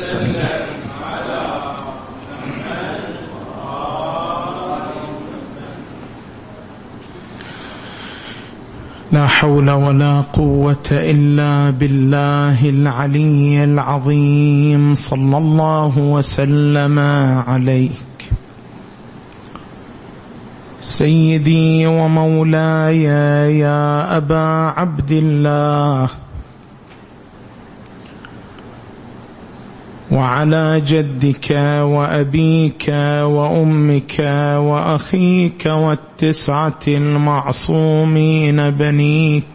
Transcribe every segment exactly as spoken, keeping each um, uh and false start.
وسلم. لا حول ولا قوة إلا بالله العلي العظيم. صلى الله وسلم عليك سيدي ومولاي يا أبا عبد الله، وعلى جدك وأبيك وأمك وأخيك والتسعة المعصومين بنيك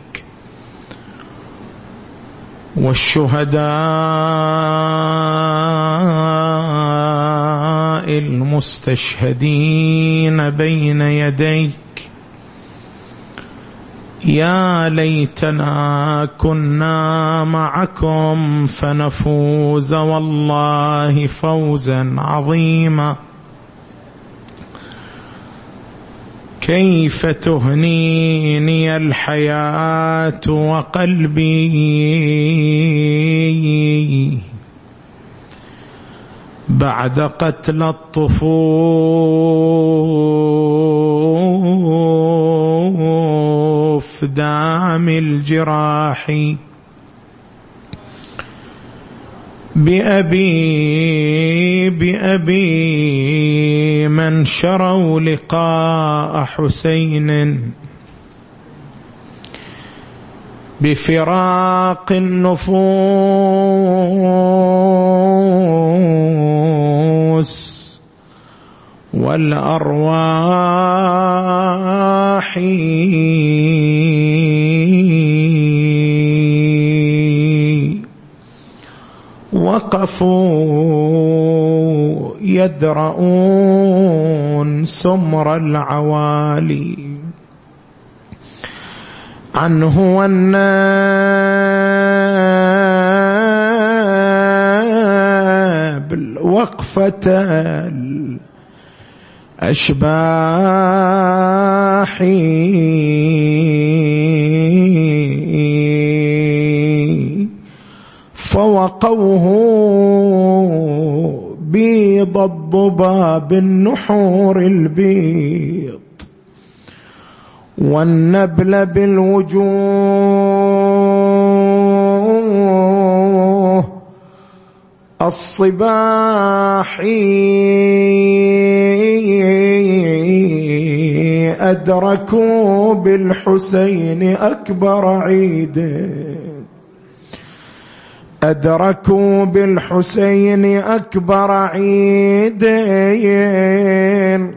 والشهداء المستشهدين بين يديك. يا ليتنا كنا معكم فنفوز والله فوزا عظيما. كيف تهنيني الحياة وقلبي بعد قتل الطفوف دام الجراح. بأبي بأبي من شروا لقاء حسين بفراق النفوس والأرواح وقفوا يدرؤون سمر العوالي عنه والنابل وقفة الأشباح فوقوه بيض الضباب النحور البيض والنبل بالوجوه الصباح أدركوا بالحسين أكبر عيد أدركوا بالحسين أكبر عيدين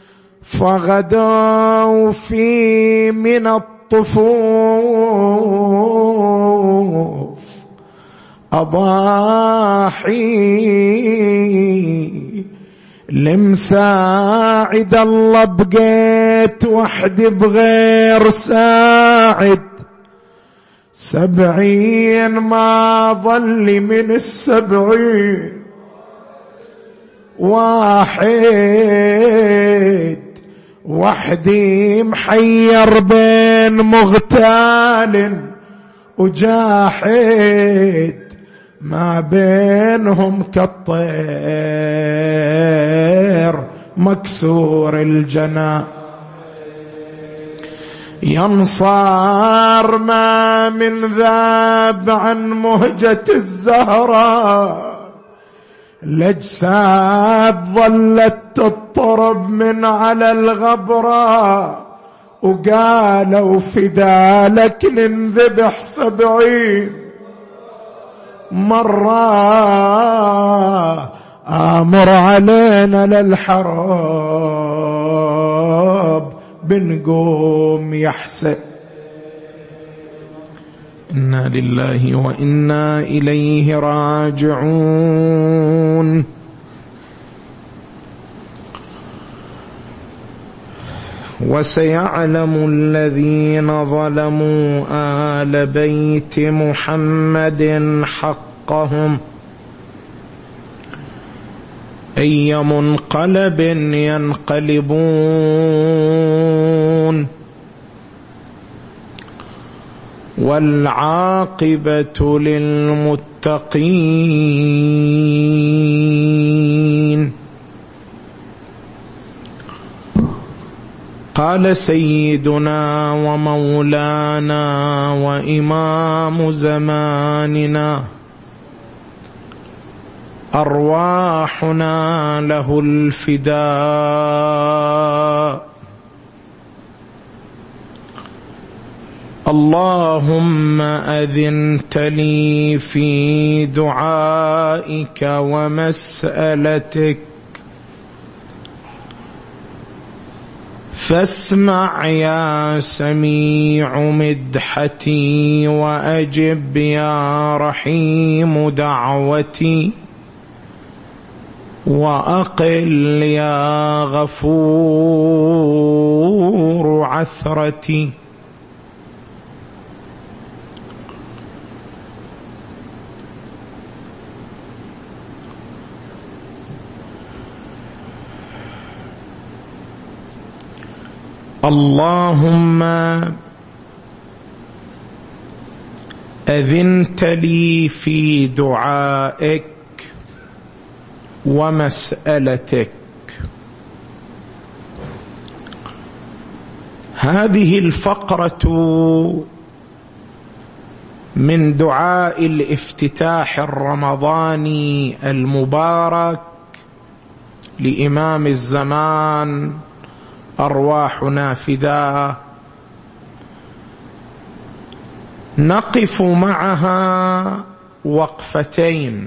فغدوا في من الطفوف أضاحي لمساعد الله بقيت وحدي بغير ساعد سبعين ما ظل من السبعين واحد وحدي محير بين مغتال وجاحد ما بينهم كالطير مكسور الجناح ينصار ما من ذاب عن مهجة الزهراء الأجساد ظلت تضطرب من على الغبرة وقالوا فدالك ننذبح سبعين مرة آمر علينا للحرب بنقوم يحسن. إنا لله وإنا إليه راجعون. وسيعلم الذين ظلموا آل بيت محمد حقهم أي منقلب ينقلبون. والعاقبة للمتقين. قال سيدنا ومولانا وإمام زماننا أرواحنا له الفداء. اللهم أذنت لي في دعائك ومسألتك، فاسمع يا سميع مدحتي، وأجب يا رحيم دعوتي، وأقل يا غفور عثرتي. اللهم أذنت لي في دعائك ومسألتك. هذه الفقرة من دعاء الافتتاح الرمضاني المبارك لإمام الزمان أرواحنا فداه، نقف معها وقفتين.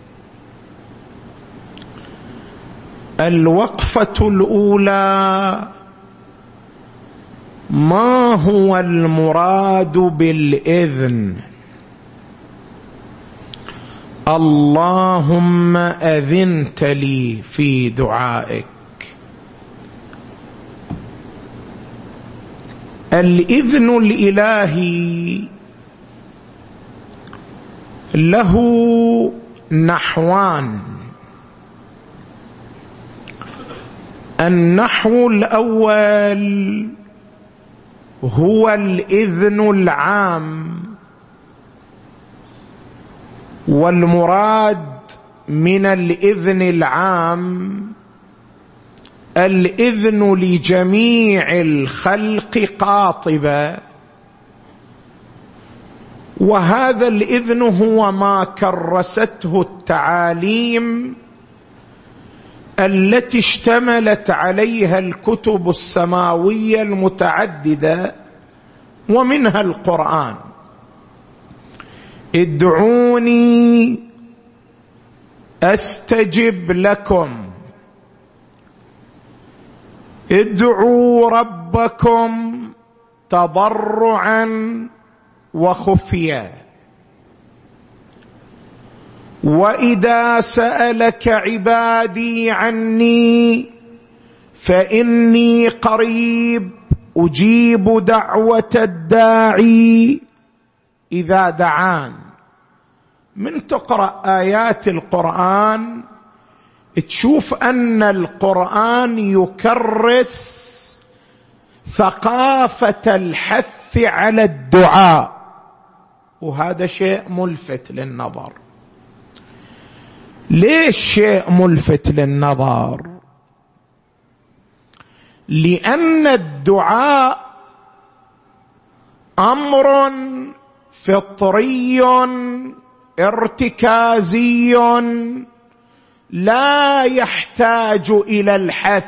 الوقفة الأولى: ما هو المراد بالإذن؟ اللهم أذنت لي في دعائك. الإذن الإلهي له نحوان. النحو الأول هو الإذن العام، والمراد من الإذن العام الإذن لجميع الخلق قاطبة، وهذا الإذن هو ما كرسته التعاليم التي اشتملت عليها الكتب السماوية المتعددة، ومنها القرآن. ادعوني أستجب لكم، ادعوا ربكم تضرعا وخفيا، وإذا سألك عبادي عني فإني قريب أجيب دعوة الداعي إذا دعان. من تقرأ آيات القرآن تشوف أن القرآن يكرس ثقافة الحث على الدعاء، وهذا شيء ملفت للنظر. ليش شيء ملفت للنظر؟ لأن الدعاء أمر فطري ارتكازي لا يحتاج إلى الحث.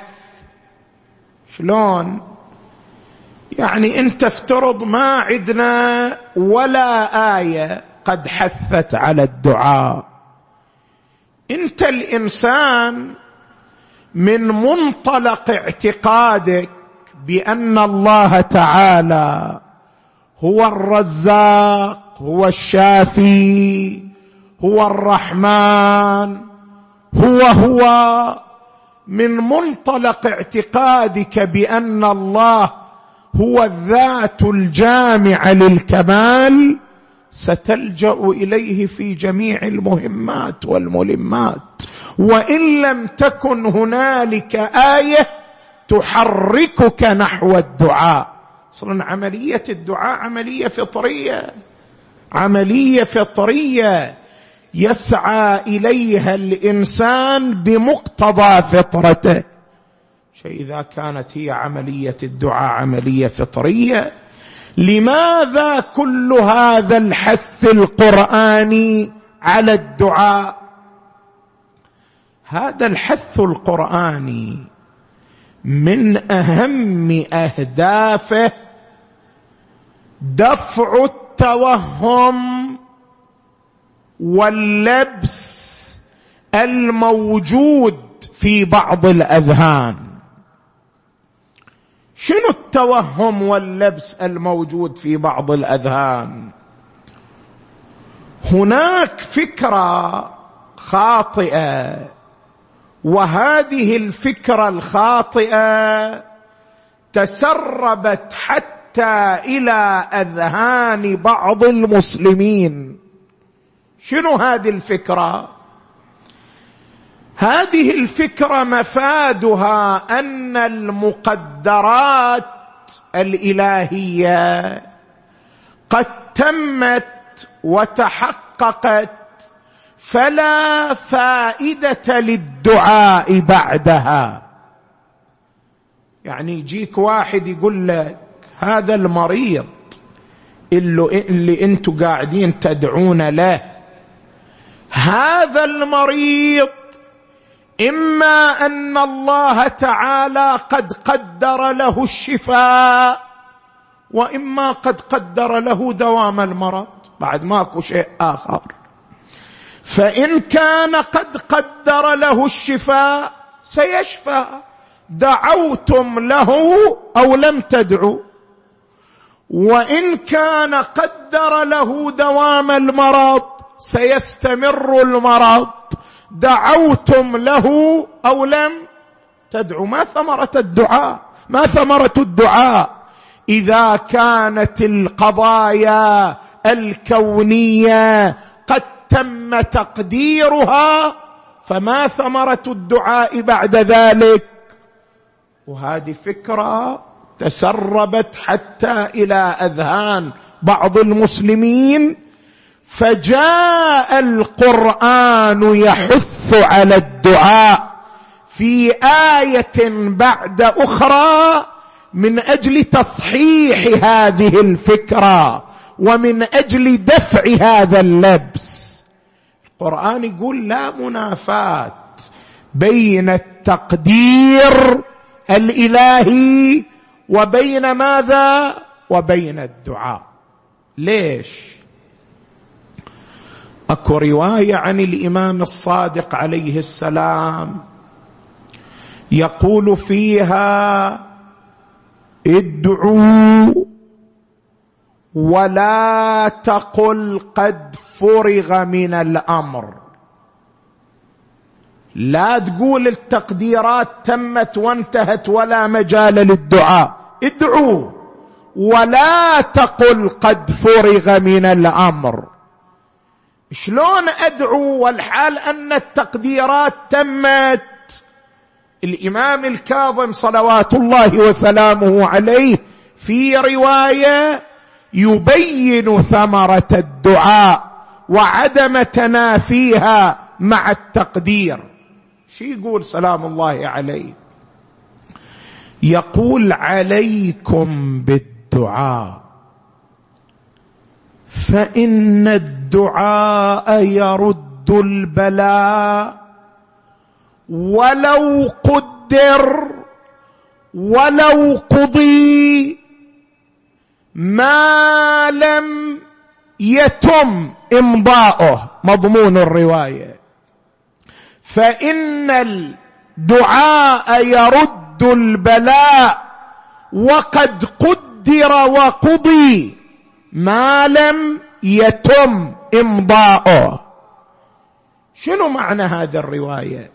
شلون؟ يعني أنت افترض ما عندنا ولا آية قد حثت على الدعاء. أنت الإنسان من منطلق اعتقادك بأن الله تعالى هو الرزاق، هو الشافي، هو الرحمن، هو هو من منطلق اعتقادك بأن الله هو الذات الجامعة للكمال، ستلجأ إليه في جميع المهمات والملمات، وإن لم تكن هنالك آية تحركك نحو الدعاء أصلا عملية الدعاء عملية فطرية، عملية فطرية يسعى إليها الإنسان بمقتضى فطرته. شيء إذا كانت هي عملية الدعاء عملية فطرية، لماذا كل هذا الحث القرآني على الدعاء؟ هذا الحث القرآني من أهم أهدافه دفع التوهم واللبس الموجود في بعض الأذهان. شنو التوهم واللبس الموجود في بعض الأذهان؟ هناك فكرة خاطئة، وهذه الفكرة الخاطئة تسربت حتى إلى أذهان بعض المسلمين. شنو هذه الفكرة؟ هذه الفكرة مفادها أن المقدرات الإلهية قد تمت وتحققت، فلا فائدة للدعاء بعدها. يعني يجيك واحد يقول لك هذا المريض اللي, اللي انتم قاعدين تدعون له، هذا المريض إما أن الله تعالى قد قدر له الشفاء، وإما قد قدر له دوام المرض، بعد ماكو شيء آخر. فإن كان قد قدر له الشفاء سيشفى، دعوتم له أو لم تدعوا. وإن كان قدر له دوام المرض سيستمر المرض، دعوتم له أو لم تدعوا. ما ثمرة الدعاء؟ ما ثمرة الدعاء إذا كانت القضايا الكونية قد تم تقديرها؟ فما ثمرة الدعاء بعد ذلك؟ وهذه فكرة تسربت حتى إلى أذهان بعض المسلمين، فجاء القرآن يحث على الدعاء في آية بعد أخرى من أجل تصحيح هذه الفكرة ومن أجل دفع هذا اللبس. القرآن يقول لا منافاة بين التقدير الإلهي وبين ماذا؟ وبين الدعاء. ليش؟ أكو رواية عن الإمام الصادق عليه السلام يقول فيها ادعوا ولا تقل قد فرغ من الأمر. لا تقول التقديرات تمت وانتهت ولا مجال للدعاء، ادعوا ولا تقل قد فرغ من الأمر. شلون أدعو والحال أن التقديرات تمت؟ الإمام الكاظم صلوات الله وسلامه عليه في رواية يبين ثمرة الدعاء وعدم تنافيها مع التقدير. شو يقول سلام الله عليه؟ يقول عليكم بالدعاء فإن الدعاء يرد البلاء ولو قدر ولو قضي ما لم يتم إمضاؤه. مضمون الرواية فإن الدعاء يرد البلاء وقد قدر وقضي ما لم يتم إمضاؤه. شنو معنى هذه الرواية؟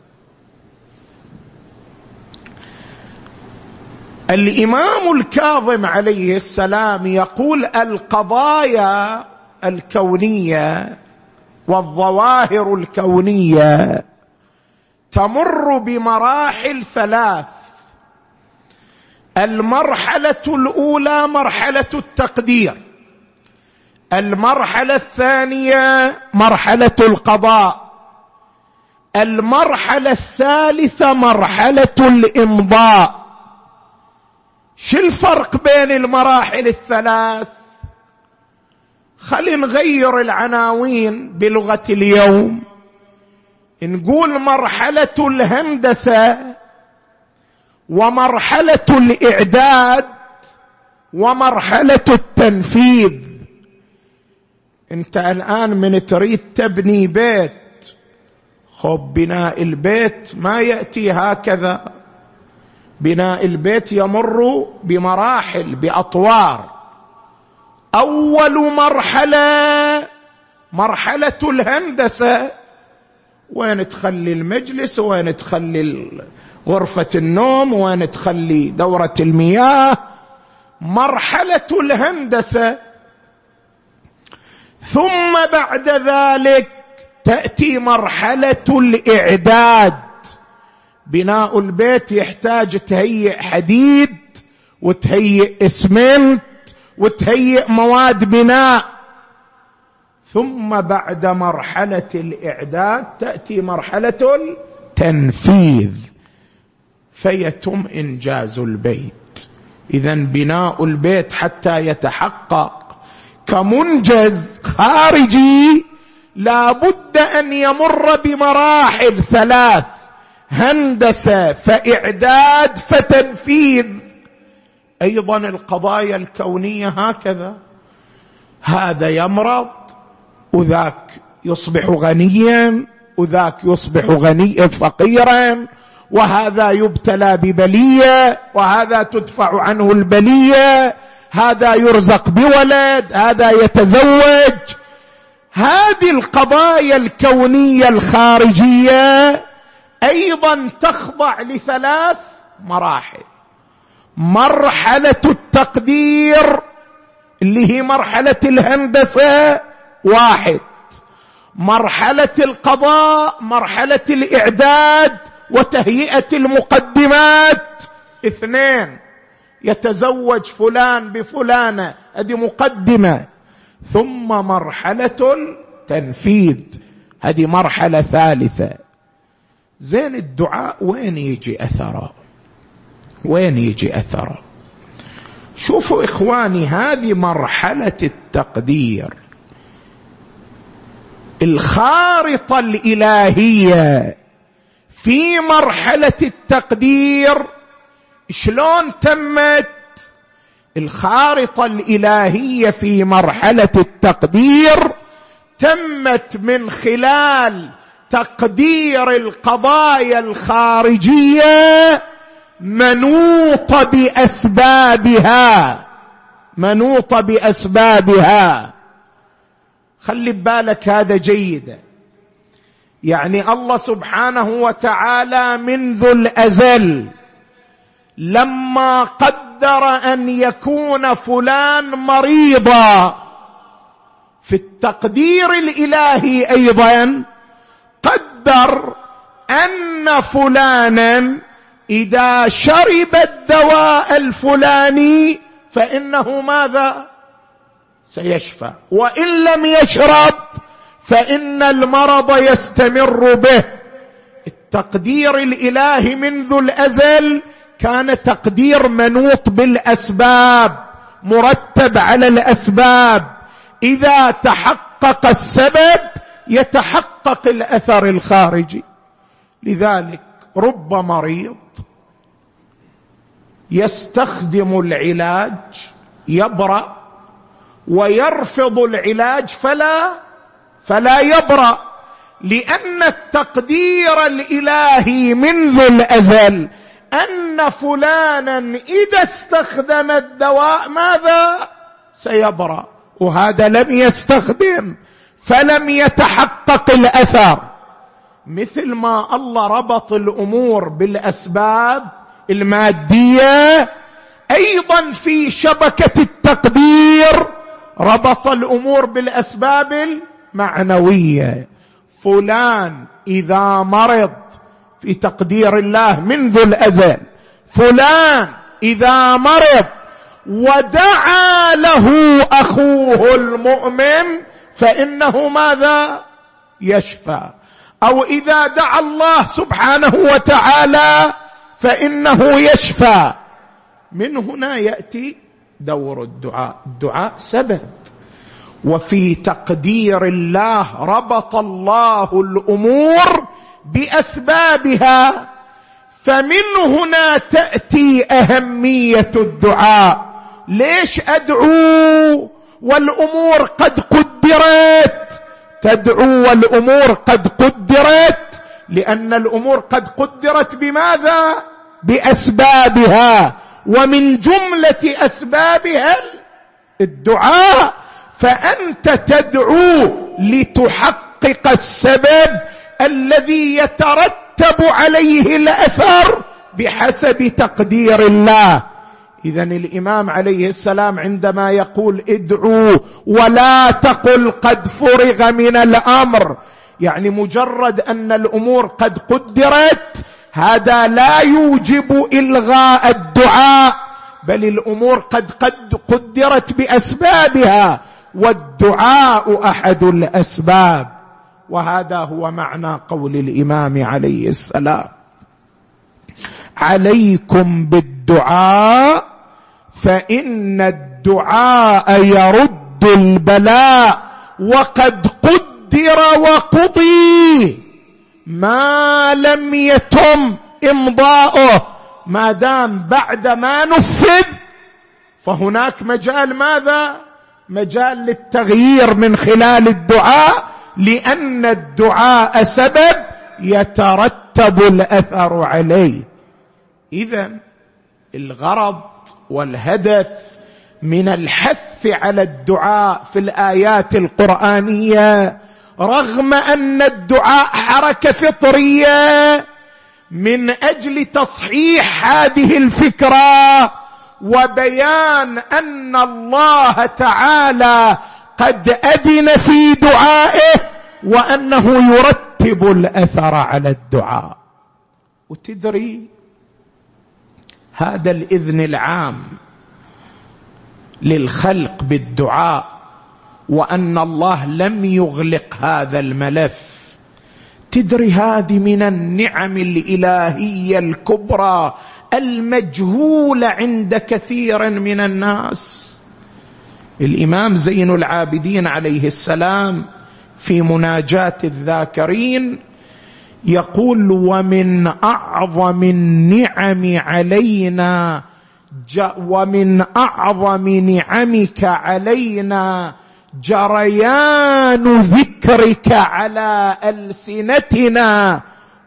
الإمام الكاظم عليه السلام يقول القضايا الكونية والظواهر الكونية تمر بمراحل ثلاث. المرحلة الأولى مرحلة التقدير، المرحلة الثانية مرحلة القضاء، المرحلة الثالثة مرحلة الإمضاء. شو الفرق بين المراحل الثلاث؟ خلينا نغير العناوين بلغة اليوم، نقول مرحلة الهندسة ومرحلة الإعداد ومرحلة التنفيذ. انت الآن من تريد تبني بيت، خب بناء البيت ما يأتي هكذا، بناء البيت يمر بمراحل بأطوار. أول مرحلة مرحلة الهندسة، وين تخلي المجلس، وين تخلي غرفة النوم، وين تخلي دورة المياه، مرحلة الهندسة. ثم بعد ذلك تأتي مرحلة الإعداد. بناء البيت يحتاج تهيئ حديد وتهيئ إسمنت وتهيئ مواد بناء. ثم بعد مرحلة الإعداد تأتي مرحلة التنفيذ فيتم إنجاز البيت. إذن بناء البيت حتى يتحقق كمنجز خارجي لا بد أن يمر بمراحل ثلاث: هندسة فإعداد فتنفيذ. أيضا القضايا الكونية هكذا، هذا يمرض وذاك يصبح غنيا وذاك يصبح غني فقيرا، وهذا يبتلى ببلية وهذا تدفع عنه البلية، هذا يرزق بولد، هذا يتزوج. هذه القضايا الكونية الخارجية أيضا تخضع لثلاث مراحل: مرحلة التقدير اللي هي مرحلة الهندسة واحد، مرحلة القضاء مرحلة الإعداد وتهيئة المقدمات اثنين، يتزوج فلان بفلانة هذه مقدمة، ثم مرحلة التنفيذ هذه مرحلة ثالثة. زين الدعاء وين يجي أثره؟ وين يجي أثره؟ شوفوا إخواني، هذه مرحلة التقدير، الخارطة الإلهية في مرحلة التقدير شلون تمت؟ الخارطة الإلهية في مرحلة التقدير تمت من خلال تقدير القضايا الخارجية منوطة بأسبابها، منوطة بأسبابها. خلي بالك هذا جيدا، يعني الله سبحانه وتعالى منذ الأزل لما قدر أن يكون فلان مريضا، في التقدير الإلهي أيضا قدر أن فلانا إذا شرب الدواء الفلاني فإنه ماذا؟ سيشفى، وإن لم يشرب فإن المرض يستمر به. التقدير الإلهي منذ الأزل كان تقدير منوط بالأسباب، مرتب على الأسباب، إذا تحقق السبب يتحقق الأثر الخارجي. لذلك رب مريض يستخدم العلاج يبرأ، ويرفض العلاج فلا فلا يبرأ، لأن التقدير الإلهي منذ الأزل أن فلانا إذا استخدم الدواء ماذا؟ سيبرأ، وهذا لم يستخدم فلم يتحقق الأثر. مثل ما الله ربط الأمور بالأسباب المادية، أيضا في شبكة التقدير ربط الأمور بالأسباب المعنوية. فلان إذا مرض في تقدير الله منذ الأزل، فلان إذا مرض ودعا له أخوه المؤمن فإنه ماذا؟ يشفى. أو إذا دعا الله سبحانه وتعالى فإنه يشفى. من هنا يأتي دور الدعاء. الدعاء سبب، وفي تقدير الله ربط الله الأمور بأسبابها، فمن هنا تأتي أهمية الدعاء. ليش أدعو والأمور قد قدرت؟ تدعو والأمور قد قدرت لأن الأمور قد قدرت بماذا؟ بأسبابها، ومن جملة أسبابها الدعاء. فأنت تدعو لتحقق السبب الذي يترتب عليه الأثر بحسب تقدير الله. إذن الإمام عليه السلام عندما يقول ادعوا ولا تقل قد فرغ من الأمر، يعني مجرد أن الأمور قد قدرت هذا لا يوجب إلغاء الدعاء، بل الأمور قد قد قدرت بأسبابها، والدعاء أحد الأسباب. وهذا هو معنى قول الإمام عليه السلام: عليكم بالدعاء فإن الدعاء يرد البلاء وقد قدر وقضي ما لم يتم إمضاؤه. ما دام بعد ما نفذ فهناك مجال ماذا؟ مجال للتغيير من خلال الدعاء، لأن الدعاء سبب يترتب الأثر عليه. إذن الغرض والهدف من الحث على الدعاء في الآيات القرآنية، رغم أن الدعاء حركة فطرية، من أجل تصحيح هذه الفكرة وبيان أن الله تعالى قد أذن في دعائه وأنه يرتب الأثر على الدعاء. وتدري هذا الإذن العام للخلق بالدعاء، وأن الله لم يغلق هذا الملف، تدري هذه من النعم الإلهية الكبرى المجهولة عند كثير من الناس. الإمام زين العابدين عليه السلام في مناجاة الذاكرين يقول: ومن أعظم النعم علينا ومن أعظم نعمك علينا جريان ذكرك على ألسنتنا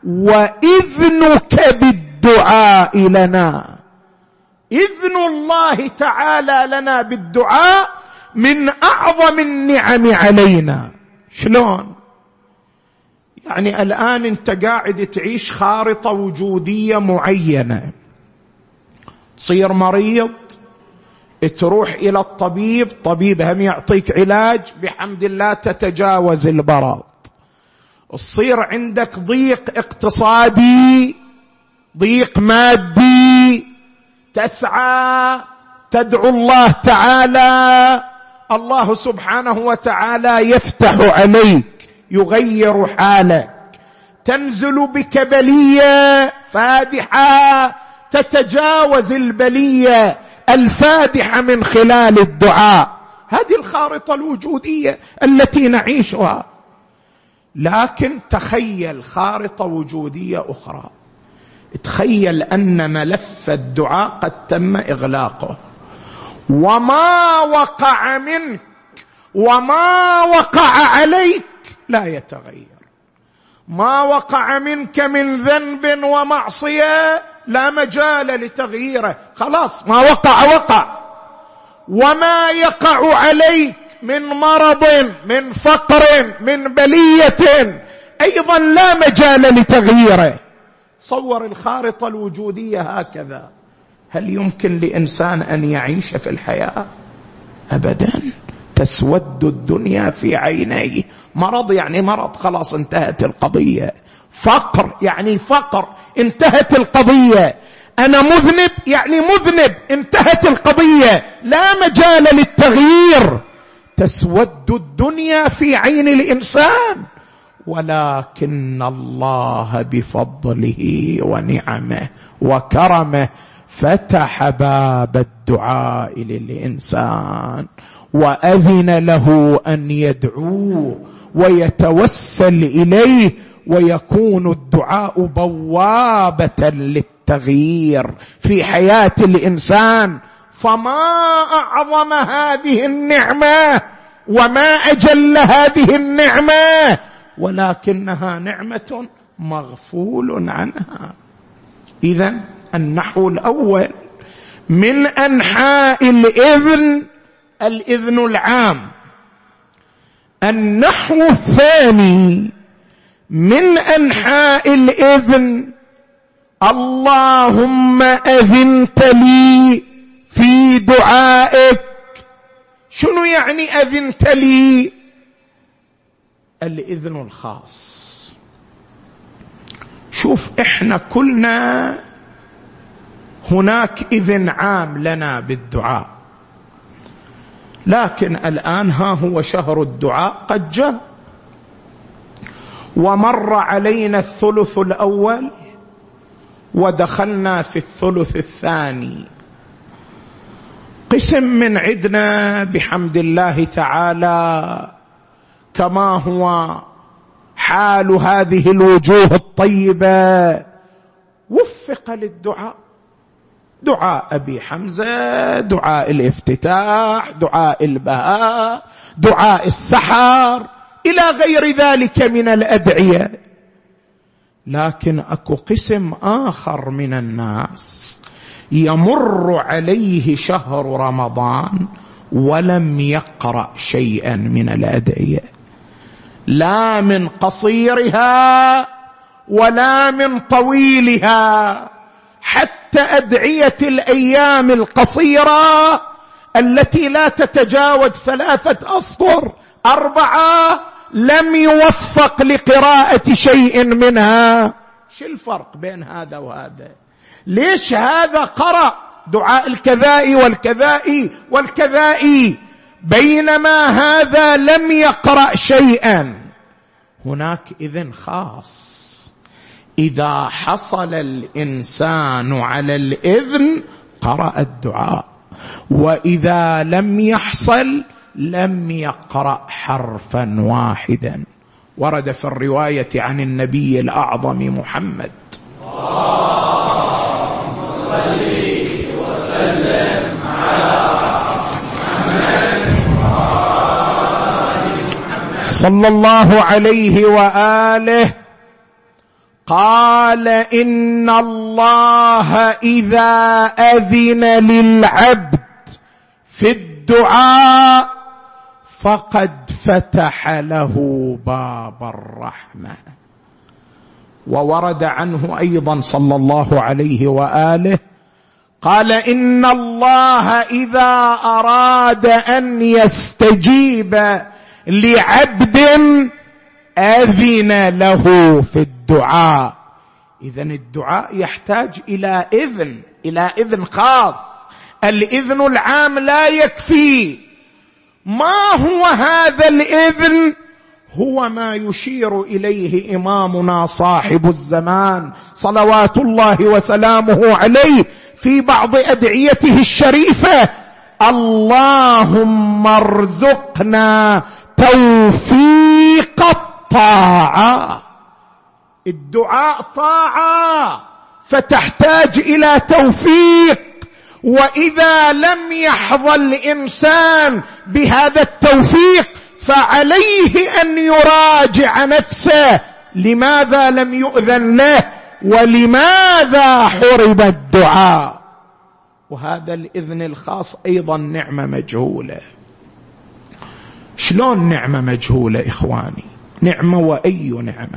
وإذنك بالدعاء لنا. إذن الله تعالى لنا بالدعاء من أعظم النعم علينا. شلون؟ يعني الآن أنت قاعد تعيش خارطة وجودية معينة، تصير مريض تروح إلى الطبيب، طبيب هم يعطيك علاج، بحمد الله تتجاوز البرد. تصير عندك ضيق اقتصادي، ضيق مادي، تسعى تدعو الله تعالى، الله سبحانه وتعالى يفتح عليك يغير حالك. تنزل بك بلية فادحة تتجاوز البلية الفادحة من خلال الدعاء. هذه الخارطة الوجودية التي نعيشها. لكن تخيل خارطة وجودية أخرى، تخيل أن ملف الدعاء قد تم إغلاقه، وما وقع منك وما وقع عليك لا يتغير. ما وقع منك من ذنب ومعصية لا مجال لتغييره، خلاص ما وقع وقع. وما يقع عليك من مرض، من فقر، من بلية أيضا لا مجال لتغييره. صور الخارطة الوجودية هكذا. هل يمكن لإنسان أن يعيش في الحياة؟ أبدا. تسود الدنيا في عينيه. مرض يعني مرض، خلاص انتهت القضية. فقر يعني فقر، انتهت القضية. أنا مذنب يعني مذنب، انتهت القضية، لا مجال للتغيير. تسود الدنيا في عين الإنسان، ولكن الله بفضله ونعمه وكرمه فتح باب الدعاء للإنسان وأذن له أن يدعوه ويتوسل إليه، ويكون الدعاء بوابة للتغيير في حياة الإنسان. فما أعظم هذه النعمة وما أجل هذه النعمة، ولكنها نعمة مغفول عنها. إذن النحو الأول من أنحاء الإذن الإذن العام. النحو الثاني من أنحاء الإذن اللهم أذنت لي في دعائك. شنو يعني أذنت لي؟ الإذن الخاص. شوف، إحنا كلنا هناك إذن عام لنا بالدعاء، لكن الآن ها هو شهر الدعاء قد جاء، ومر علينا الثلث الأول ودخلنا في الثلث الثاني. قسم من عندنا بحمد الله تعالى كما هو حال هذه الوجوه الطيبة وفق للدعاء، دعاء أبي حمزة، دعاء الافتتاح، دعاء البهاء، دعاء السحر، إلى غير ذلك من الأدعية. لكن أكو قسم آخر من الناس يمر عليه شهر رمضان ولم يقرأ شيئا من الأدعية، لا من قصيرها ولا من طويلها، حتى أدعية الأيام القصيرة التي لا تتجاوز ثلاثة أسطر أربعة لم يوفق لقراءة شيء منها. شو الفرق بين هذا وهذا؟ ليش هذا قرأ دعاء الكذائي والكذائي والكذائي بينما هذا لم يقرأ شيئا؟ هناك إذن خاص، إذا حصل الإنسان على الإذن قرأ الدعاء، وإذا لم يحصل لم يقرأ حرفا واحدا. ورد في الرواية عن النبي الأعظم محمد اللهم صل وسلم على محمد صلى الله عليه وآله، قال إن الله إذا أذن للعبد في الدعاء فقد فتح له باب الرحمة. وورد عنه أيضا صلى الله عليه وآله قال إن الله إذا أراد أن يستجيب لعبد أذن له في الدعاء. إذن الدعاء يحتاج إلى إذن، إلى إذن خاص. الإذن العام لا يكفي. ما هو هذا الإذن؟ هو ما يشير إليه إمامنا صاحب الزمان صلوات الله وسلامه عليه في بعض أدعيته الشريفة: اللهم ارزقنا توفيق الطاعة. الدعاء طاعة فتحتاج إلى توفيق، وإذا لم يحظى الإنسان بهذا التوفيق فعليه أن يراجع نفسه، لماذا لم يؤذن له ولماذا حرم الدعاء؟ وهذا الإذن الخاص أيضا نعمة مجهولة. شلون نعمة مجهولة إخواني؟ نعمة وأي نعمة.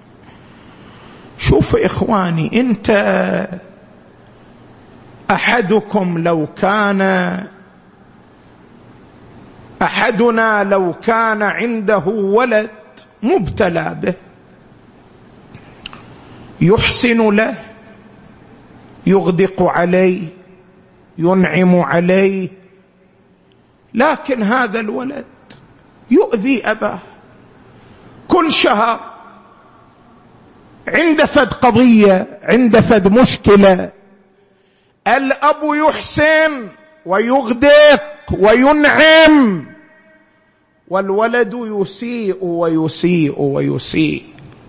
شوف إخواني، أنت أحدكم لو كان أحدنا لو كان عنده ولد مبتلى به يحسن له يغدق عليه، ينعم عليه، لكن هذا الولد يؤذي أباه. كل شهر عند فد قضية، عند فد مشكلة، الأب يحسن ويغدق وينعم، والولد يسيء ويسيء ويسيء.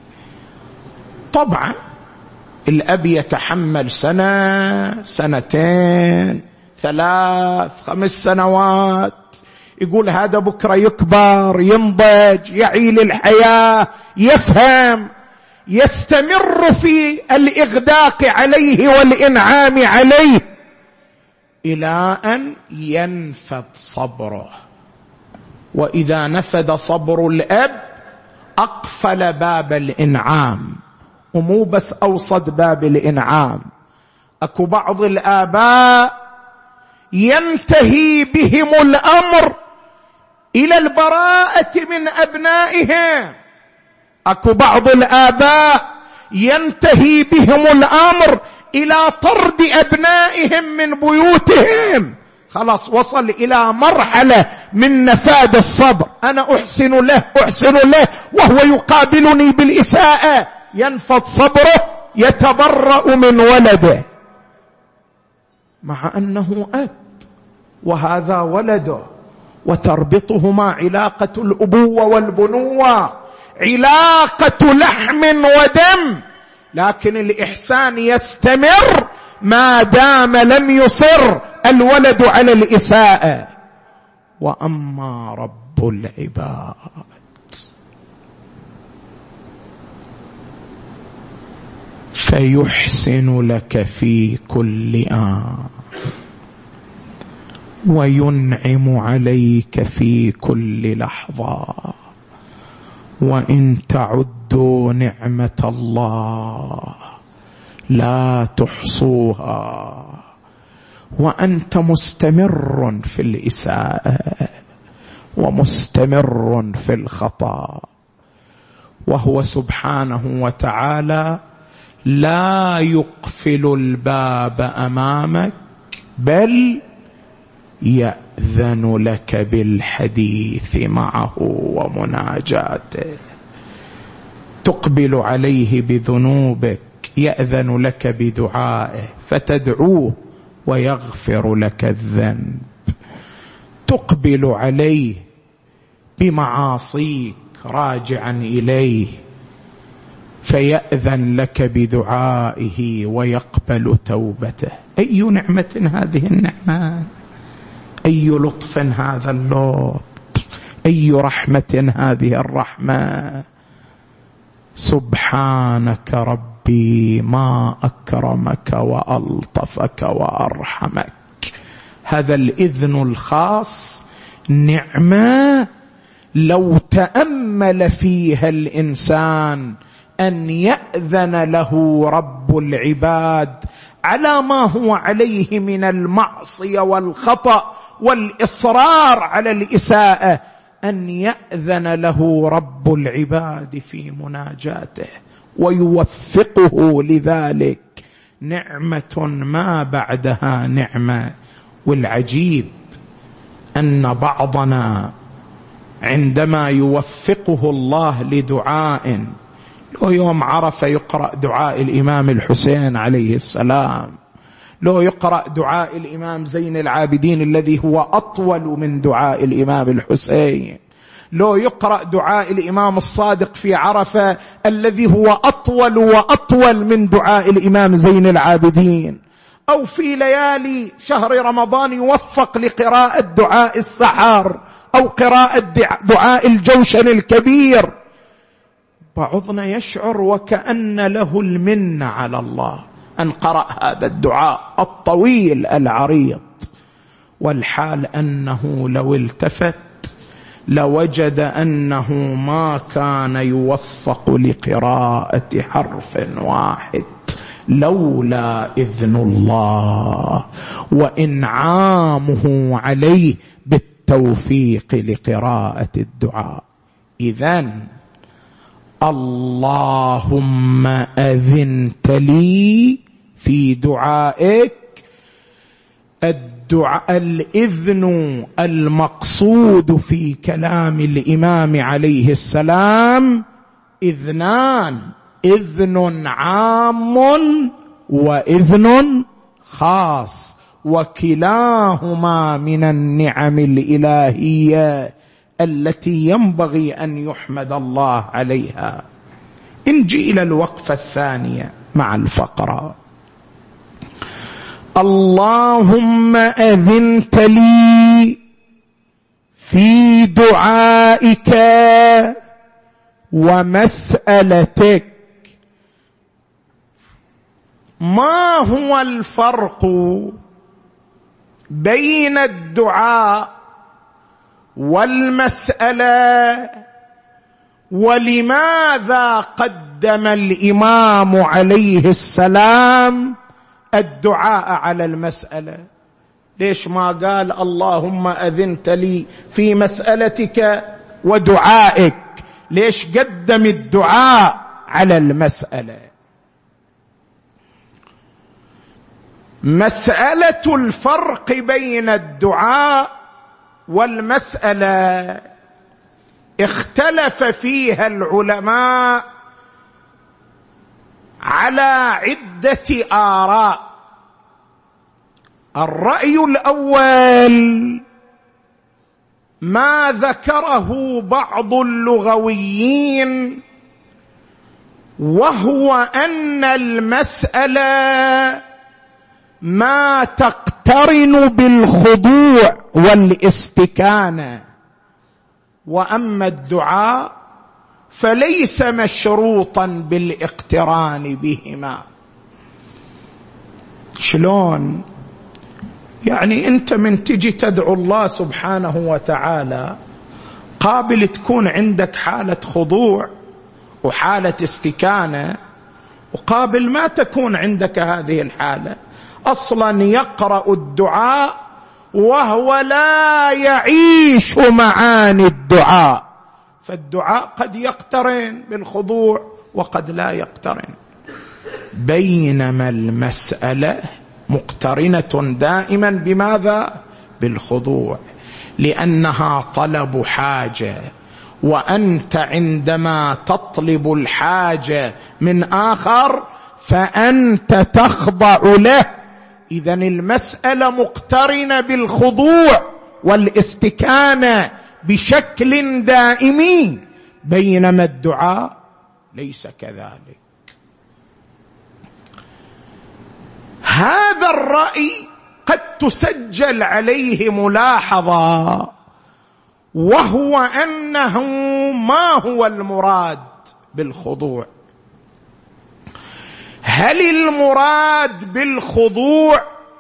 طبعا الأب يتحمل سنة، سنتين، ثلاث، خمس سنوات، يقول هذا بكرة يكبر، ينضج، يعيل الحياة، يفهم، يستمر في الإغداق عليه والإنعام عليه إلى أن ينفد صبره. وإذا نفد صبر الأب أقفل باب الإنعام، ومو بس أوصد باب الإنعام، أكو بعض الآباء ينتهي بهم الأمر إلى البراءة من أبنائهم. أكو بعض الآباء ينتهي بهم الأمر إلى طرد أبنائهم من بيوتهم. خلاص وصل إلى مرحلة من نفاذ الصبر، أنا أحسن له أحسن له وهو يقابلني بالإساءة، ينفض صبره، يتبرأ من ولده، مع أنه أب وهذا ولده، وتربطهما علاقة الأبوة والبنوة، علاقة لحم ودم، لكن الإحسان يستمر ما دام لم يصر الولد على الإساءة. وأما رب العباد فيحسن لك في كل آن وينعم عليك في كل لحظة، وإن تعدوا نعمة الله لا تحصوها، وأنت مستمر في الإساءة ومستمر في الخطأ، وهو سبحانه وتعالى لا يقفل الباب أمامك، بل يأذن لك بالحديث معه ومناجاته. تقبل عليه بذنوبك، يأذن لك بدعائه فتدعوه ويغفر لك الذنب. تقبل عليه بمعاصيك راجعا إليه فيأذن لك بدعائه ويقبل توبته. أي نعمة هذه النعمة، أي لطف هذا اللطف، أي رحمة هذه الرحمة. سبحانك ربي ما أكرمك وألطفك وأرحمك. هذا الإذن الخاص نعمة لو تأمل فيها الإنسان أن يأذن له رب العباد على ما هو عليه من المعصية والخطأ والإصرار على الإساءة، أن يأذن له رب العباد في مناجاته ويوفقه لذلك. نعمة ما بعدها نعمة. والعجيب أن بعضنا عندما يوفقه الله لدعاء، لو يوم عرفة يقرأ دعاء الإمام الحسين عليه السلام، لو يقرأ دعاء الإمام زين العابدين الذي هو أطول من دعاء الإمام الحسين، لو يقرأ دعاء الإمام الصادق في عرفة الذي هو أطول وأطول من دعاء الإمام زين العابدين، أو في ليالي شهر رمضان يوفق لقراءة دعاء السحر أو قراءة دعاء الجوشن الكبير، بعضنا يشعر وكأن له المنة على الله أن قرأ هذا الدعاء الطويل العريض، والحال أنه لو التفت لوجد أنه ما كان يوفق لقراءة حرف واحد لولا إذن الله وإنعامه عليه بالتوفيق لقراءة الدعاء. إذن اللهم أذنت لي في دعائك. الدعاء الإذن المقصود في كلام الإمام عليه السلام إذنان: إذن عام وإذن خاص، وكلاهما من النعم الإلهية التي ينبغي أن يحمد الله عليها. نجي إلى الوقفة الثانية مع الفقرة: اللهم أذنت لي في دعائك ومسألتك. ما هو الفرق بين الدعاء والمسألة؟ ولماذا قدم الإمام عليه السلام الدعاء على المسألة؟ ليش ما قال اللهم أذنت لي في مسألتك ودعائك؟ ليش قدم الدعاء على المسألة؟ مسألة الفرق بين الدعاء والمسألة اختلف فيها العلماء على عدة آراء. الرأي الأول ما ذكره بعض اللغويين، وهو أن المسألة ما تقترن بالخضوع والاستكانة، وأما الدعاء فليس مشروطا بالاقتران بهما. شلون؟ يعني أنت من تجي تدعو الله سبحانه وتعالى قابل تكون عندك حالة خضوع وحالة استكانة، وقابل ما تكون عندك هذه الحالة. أصلا يقرأ الدعاء وهو لا يعيش معاني الدعاء، فالدعاء قد يقترن بالخضوع وقد لا يقترن، بينما المسألة مقترنة دائما بماذا؟ بالخضوع، لأنها طلب حاجة، وأنت عندما تطلب الحاجة من آخر فأنت تخضع له. إذن المسألة مقترنة بالخضوع والاستكانة بشكل دائمي، بينما الدعاء ليس كذلك. هذا الرأي قد تسجل عليه ملاحظة، وهو أنه ما هو المراد بالخضوع؟ هل المراد بالخضوع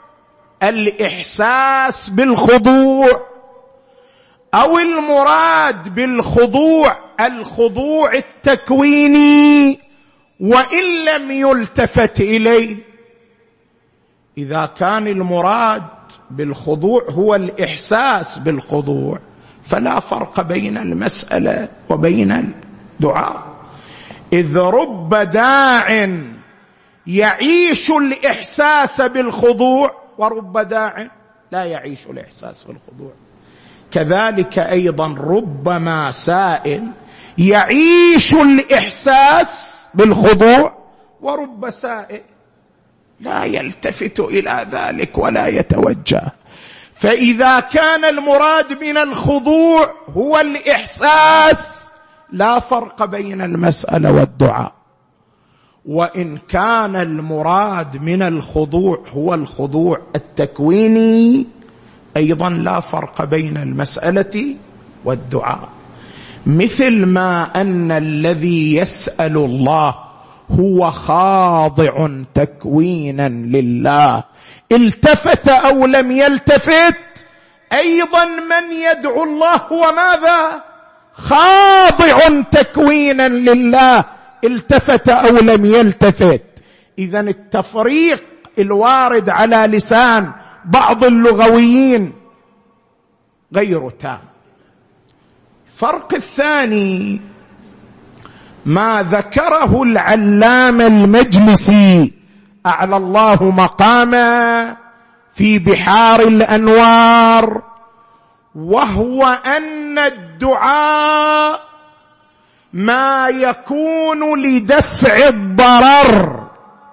الإحساس بالخضوع، أو المراد بالخضوع الخضوع التكويني وإن لم يلتفت إليه؟ إذا كان المراد بالخضوع هو الإحساس بالخضوع فلا فرق بين المسألة وبين الدعاء، إذ رب داع يعيش الإحساس بالخضوع ورب داع لا يعيش الإحساس بالخضوع. كذلك أيضا ربما سائل يعيش الإحساس بالخضوع ورب سائل لا يلتفت إلى ذلك ولا يتوجه. فإذا كان المراد من الخضوع هو الإحساس لا فرق بين المسألة والدعاء، وإن كان المراد من الخضوع هو الخضوع التكويني أيضا لا فرق بين المسألة والدعاء. مثل ما أن الذي يسأل الله هو خاضع تكوينا لله التفت أو لم يلتفت، أيضا من يدعو الله هو ماذا؟ خاضع تكوينا لله التفت أو لم يلتفت. إذن التفريق الوارد على لسان بعض اللغويين غير تام. الفرق الثاني ما ذكره العلامة المجلسي أعلى الله مقاما في بحار الأنوار، وهو أن الدعاء ما يكون لدفع الضرر،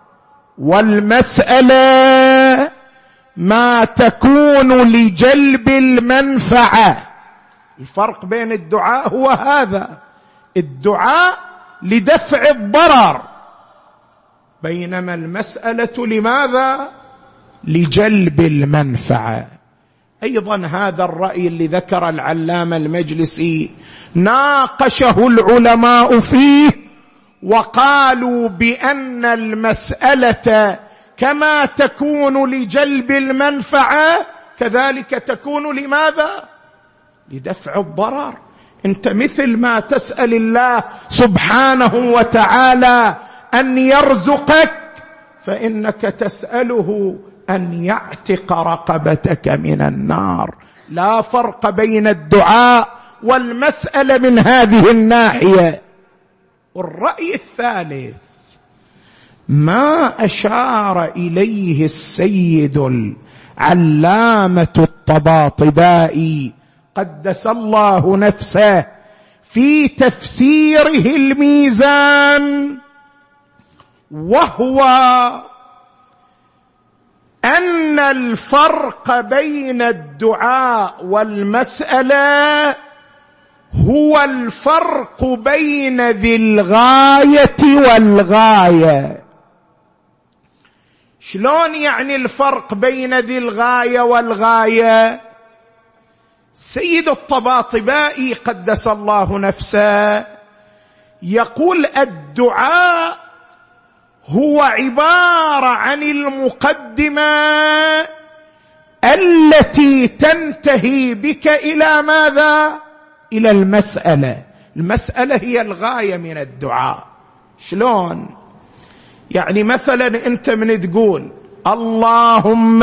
والمسألة ما تكون لجلب المنفعة. الفرق بين الدعاء هو هذا، الدعاء لدفع الضرر، بينما المسألة لماذا؟ لجلب المنفعة. أيضا هذا الرأي اللي ذكر العلامة المجلسي ناقشه العلماء فيه، وقالوا بأن المسألة كما تكون لجلب المنفعة كذلك تكون لماذا؟ لدفع الضرر. انت مثل ما تسأل الله سبحانه وتعالى أن يرزقك، فإنك تسأله أن يعتق رقبتك من النار. لا فرق بين الدعاء والمسألة من هذه الناحية. والرأي الثالث ما أشار إليه السيد العلامة الطباطبائي قدس الله نفسه في تفسيره الميزان، وهو أن الفرق بين الدعاء والمسألة هو الفرق بين ذي الغاية والغاية. شلون يعني الفرق بين ذي الغاية والغاية؟ سيد الطباطبائي قدس الله نفسه يقول الدعاء هو عبارة عن المقدمة التي تنتهي بك إلى ماذا؟ إلى المسألة. المسألة هي الغاية من الدعاء. شلون؟ يعني مثلا أنت من تقول اللهم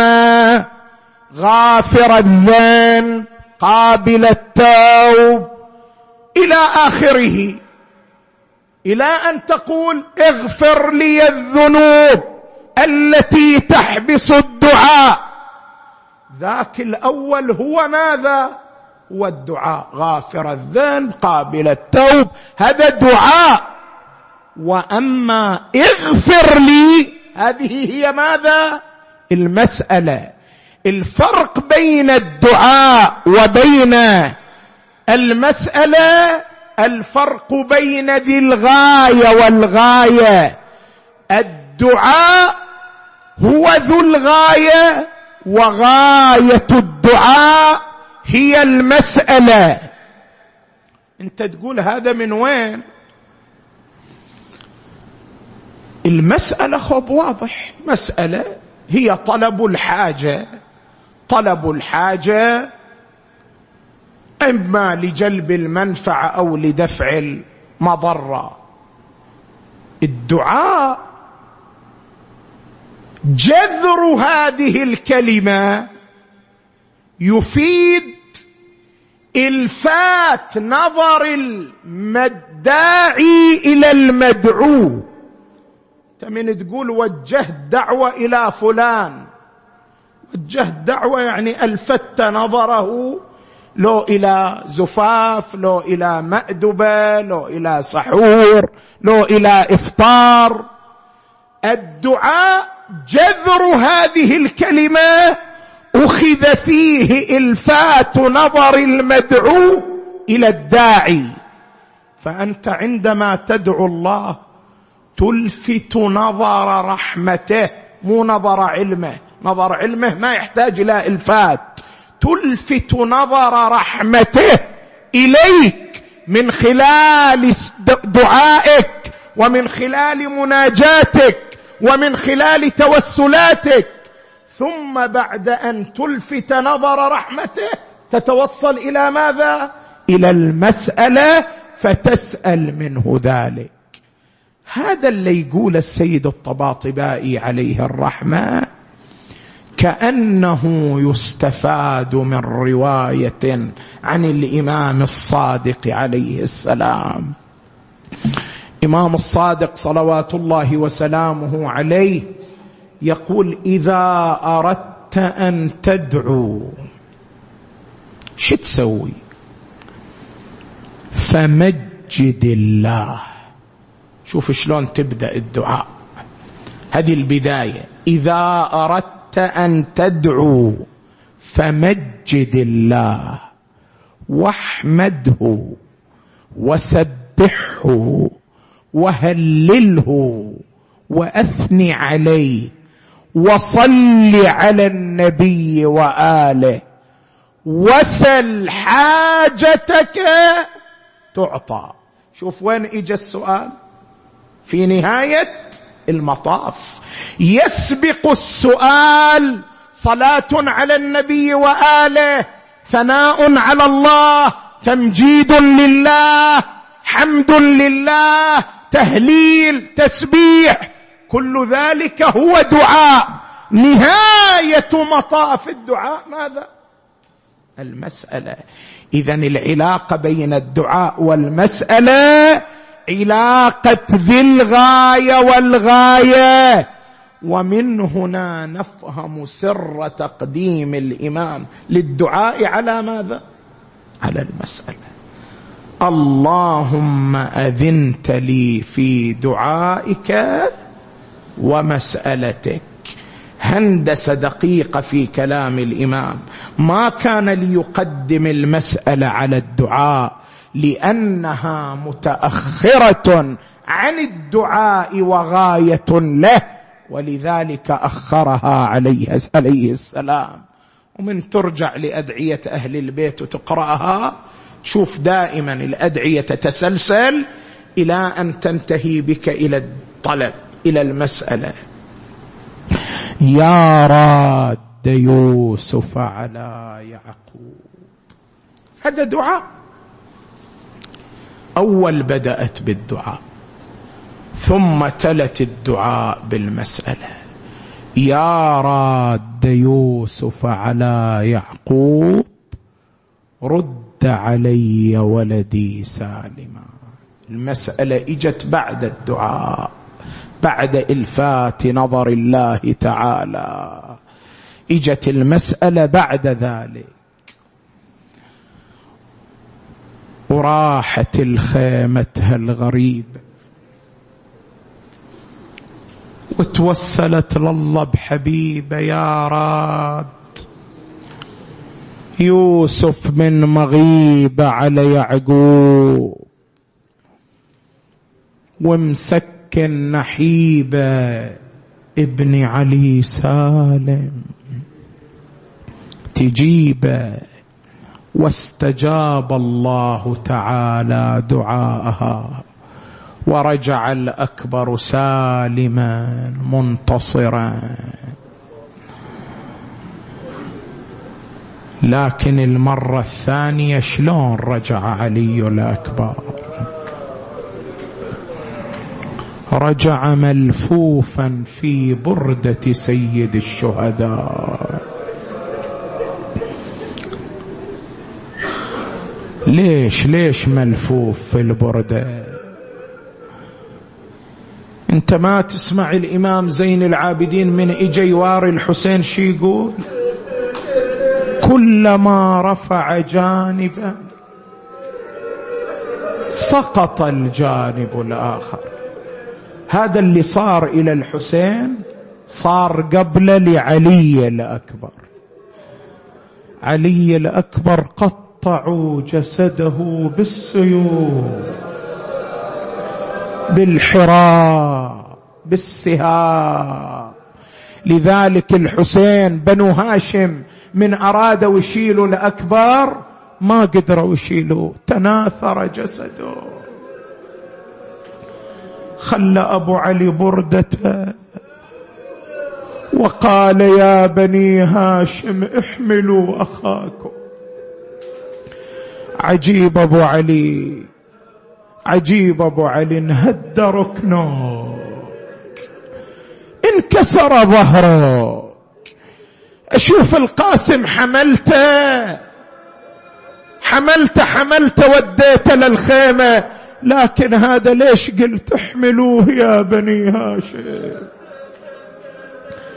غافر الذنب قابل التوب إلى آخره، إلى أن تقول اغفر لي الذنوب التي تحبس الدعاء. ذاك الأول هو ماذا؟ هو الدعاء، غافر الذنب قابل التوب، هذا دعاء. وأما اغفر لي هذه هي ماذا؟ المسألة. الفرق بين الدعاء وبين المسألة الفرق بين ذي الغاية والغاية. الدعاء هو ذو الغاية، وغاية الدعاء هي المسألة. انت تقول هذا من وين؟ المسألة خب واضح، مسألة هي طلب الحاجة. طلب الحاجة إما لجلب المنفعة أو لدفع المضرة. الدعاء جذر هذه الكلمة يفيد إلفات نظر الداعي إلى المدعو. من تقول وجهت دعوة إلى فلان، وجهت دعوة يعني ألفت نظره لو إلى زفاف، لو إلى مأدبة، لو إلى سحور، لو إلى إفطار. الدعاء جذر هذه الكلمة أخذ فيه إلفات نظر المدعو إلى الداعي. فأنت عندما تدعو الله تلفت نظر رحمته، مو نظر علمه. نظر علمه ما يحتاج إلى إلفات. تلفت نظر رحمته إليك من خلال دعائك، ومن خلال مناجاتك، ومن خلال توسلاتك. ثم بعد أن تلفت نظر رحمته تتوصل إلى ماذا؟ إلى المسألة، فتسأل منه ذلك. هذا اللي يقول السيد الطباطبائي عليه الرحمة كأنه يستفاد من رواية عن الإمام الصادق عليه السلام. إمام الصادق صلوات الله وسلامه عليه يقول إذا أردت أن تدعو شو تسوي؟ فمجد الله. شوف شلون تبدأ الدعاء، هذه البداية. إذا أردت أن تدعو فمجد الله واحمده وسبحه وهلله وأثني عليه وصل على النبي وآله وسل حاجتك تعطى. شوف وين اجى السؤال في نهاية المطاف، يسبق السؤال صلاة على النبي وآله، ثناء على الله، تمجيد لله، حمد لله، تهليل، تسبيح، كل ذلك هو دعاء. نهاية مطاف الدعاء ماذا؟ المسألة. إذن العلاقة بين الدعاء والمسألة علاقة ذي الغاية والغاية. ومن هنا نفهم سر تقديم الإمام للدعاء على ماذا؟ على المسألة. اللهم أذنت لي في دعائك ومسألتك. هندسة دقيقة في كلام الإمام، ما كان ليقدم المسألة على الدعاء لأنها متأخرة عن الدعاء وغاية له، ولذلك أخرها عليه عليه السلام. ومن ترجع لأدعية أهل البيت وتقرأها تشوف دائما الأدعية تتسلسل إلى أن تنتهي بك إلى الطلب، إلى المسألة. يا راد يوسف على يعقوب، هذا دعاء. أول بدأت بالدعاء ثم تلت الدعاء بالمسألة. يا راد يوسف على يعقوب رد علي ولدي سالما. المسألة اجت بعد الدعاء، بعد إلفات نظر الله تعالى، اجت المسألة بعد ذلك. وراحت الخيمتها الغريبة وتوسلت لله بحبيبه. يا راد يوسف من مغيبة على يعقوب ومسكن نحيبة ابن علي سالم تجيبه. واستجاب الله تعالى دعاءها ورجع الأكبر سالما منتصرا. لكن المرة الثانية شلون رجع علي الأكبر؟ رجع ملفوفا في بردة سيد الشهداء. ليش ليش ملفوف في البردة؟ انت ما تسمع الإمام زين العابدين من اجى يواري الحسين شي يقول؟ كلما رفع جانبا سقط الجانب الآخر. هذا اللي صار إلى الحسين صار قبل لعلي الأكبر. علي الأكبر قطعوا جسده بالسيوف، بالحراء، بالسهام. لذلك الحسين بنو هاشم من أرادوا يشيلوا الأكبر ما قدروا يشيلوا، تناثر جسده. خلى أبو علي بردته وقال يا بني هاشم احملوا أخاكم. عجيب أبو علي، عجيب أبو علي، انهد ركنه، انكسر ظهره. أشوف القاسم حملته حملته حملته وديته للخيمة، لكن هذا ليش قلت احملوه يا بني هاشم؟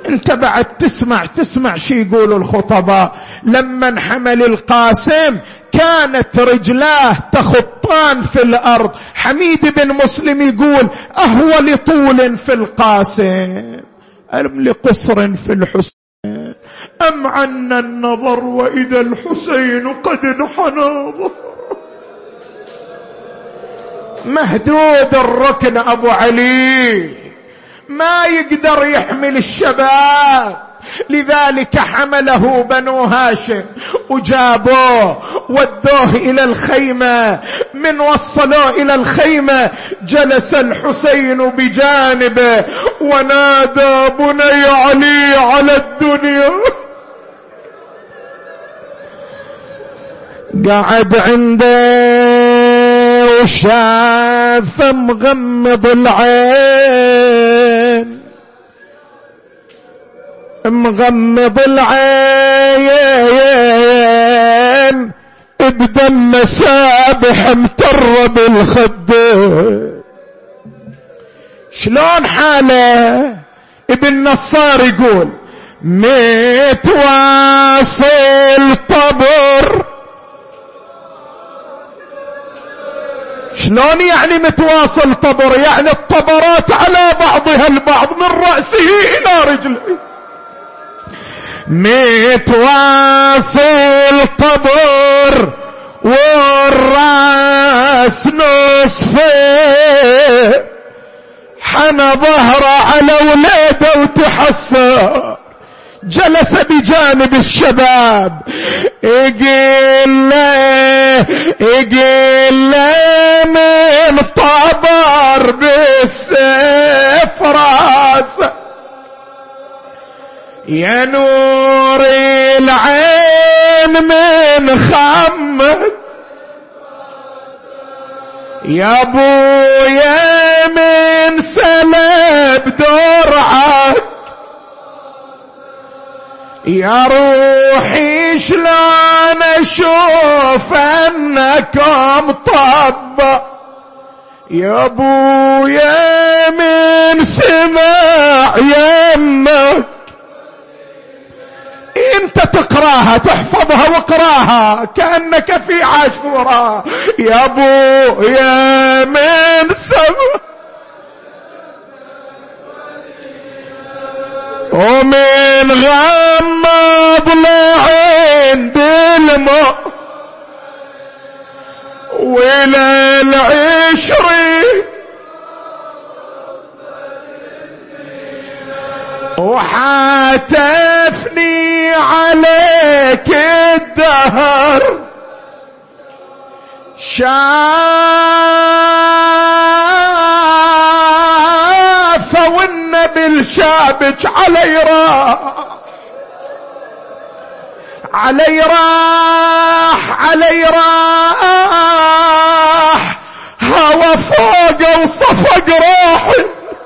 انت بعد تسمع تسمع شي يقولوا الخطباء. لما انحمل القاسم كانت رجلاه تخطان في الأرض. حميد بن مسلم يقول أهو لطول في القاسم أم لقصر في الحسين أم عنا النظر وإذا الحسين قد انحنى ظهر. مهدود الركن أبو علي ما يقدر يحمل الشباب، لذلك حمله بنو هاشم وجابوه ودوه إلى الخيمة. من وصلوه إلى الخيمة جلس الحسين بجانبه ونادى بني علي على الدنيا. قعد عنده وشاف مغمض العين مغمض العين بدم سابح متر بالخدين. شلون حاله؟ ابن نصار يقول متواصل طبر. شلون يعني متواصل طبر؟ يعني الطبرات على بعضها البعض من رأسه إلى رجله. متواصل طبر والراس نصفه حنى ظهره على ولاده وتحسر. جلس بجانب الشباب يقول له يقول له من طبر بالسيف راسه يا نور العين من خمد يا ابويا من سلب درعك يا روحي شلون اشوف انكم طب يا ابويا من سمع يمك. انت تقراها تحفظها واقراها كأنك في عاشوراء. يا ابويا من سمع ومن غمض لعين دلمه وإلى العشرين وحاتفني عليك الدهر شاف والنبي الشابك علي راح علي راح علي راح هوا فوق وصفق روحي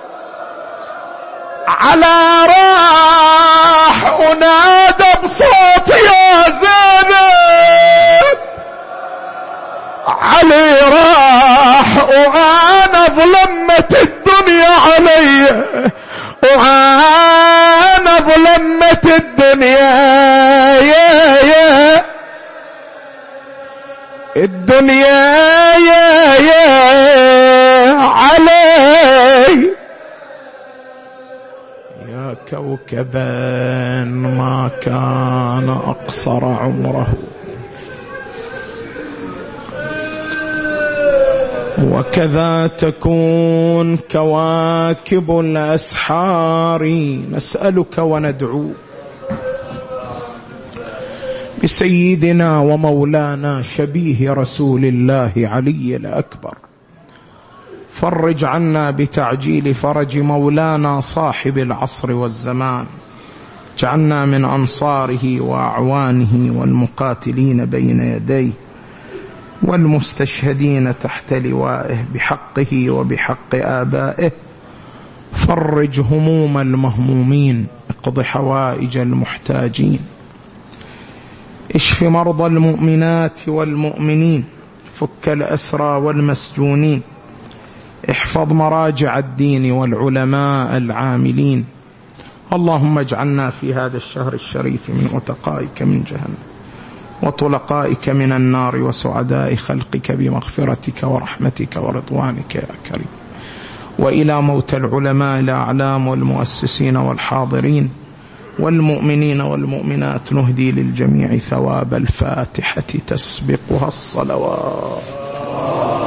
على راح ونادى بصوت يا زينب علي راح وانا ظلمت الدنيا علي وانا ظلمت الدنيا يا يا الدنيا يا يا علي يا كوكبا ما كان أقصر عمره وكذا تكون كواكب الأسحار. نسألك وندعو بسيدنا ومولانا شبيه رسول الله علي الأكبر فرج عنا بتعجيل فرج مولانا صاحب العصر والزمان. جعلنا من أنصاره وأعوانه والمقاتلين بين يديه والمستشهدين تحت لوائه بحقه وبحق آبائه. فرج هموم المهمومين اقض حوائج المحتاجين اشف مرضى المؤمنات والمؤمنين فك الأسرى والمسجونين احفظ مراجع الدين والعلماء العاملين اللهم اجعلنا في هذا الشهر الشريف من عتقائك من جهنم وطلقائك من النار وسعداء خلقك بمغفرتك ورحمتك ورضوانك يا كريم. وإلى موتى العلماء الأعلام والمؤسسين والحاضرين والمؤمنين والمؤمنات نهدي للجميع ثواب الفاتحة تسبقها الصلوات.